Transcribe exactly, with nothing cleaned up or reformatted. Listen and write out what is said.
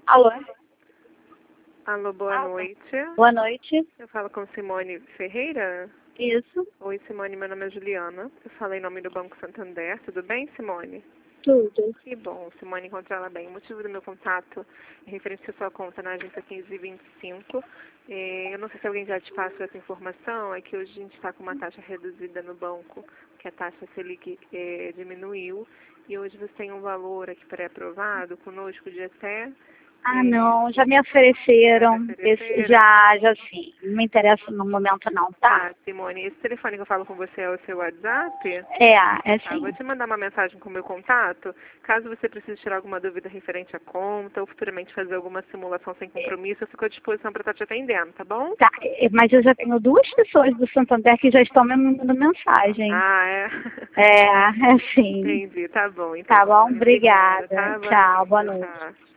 Alô? Alô, boa Alô. noite. Boa noite. Eu falo com Simone Ferreira. Isso. Oi, Simone, meu nome é Juliana. Eu falo em nome do Banco Santander. Tudo bem, Simone? Tudo. Que bom, Simone, encontrar ela bem. O motivo do meu contato é referente à sua conta na agência quinze vinte e cinco. Eh, Eu não sei se alguém já te passou essa informação, é que hoje a gente está com uma taxa reduzida no banco, que a taxa Selic eh, diminuiu, e hoje você tem um valor aqui pré-aprovado conosco de até... Ah, eh, não, já me Já ofereceram. te Esse, ofereceram? já, já sim. Não me interessa no momento não, tá? Tá, Simone, esse telefone que eu falo com você é o seu WhatsApp? É, é Tá, eu vou sim. te mandar uma mensagem com o meu contato. Caso você precise tirar alguma dúvida referente à conta ou futuramente fazer alguma simulação sem compromisso, eu fico à disposição para estar te atendendo, tá bom? Tá, é, mas eu já tenho duas pessoas do Santander que já estão me mandando mensagem. Ah, é? É, é sim. Entendi, tá bom. Então, Tá bom? Simone, obrigada, Obrigada. tá? Boa Tchau, noite, boa tchau, noite. tchau.